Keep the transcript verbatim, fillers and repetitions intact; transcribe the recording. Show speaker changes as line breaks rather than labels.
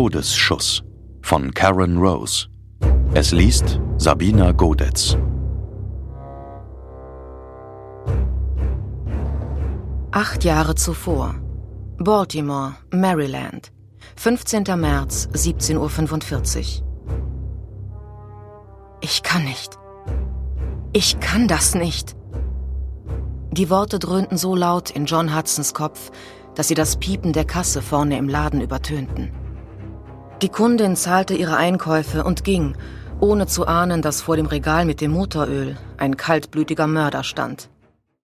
Todesschuss von Karen Rose. Es liest Sabina Godetz.
Acht Jahre zuvor. Baltimore, Maryland. fünfzehnter März, siebzehn Uhr fünfundvierzig. Ich kann nicht. Ich kann das nicht. Die Worte dröhnten so laut in John Hudsons Kopf, dass sie das Piepen der Kasse vorne im Laden übertönten. Die Kundin zahlte ihre Einkäufe und ging, ohne zu ahnen, dass vor dem Regal mit dem Motoröl ein kaltblütiger Mörder stand.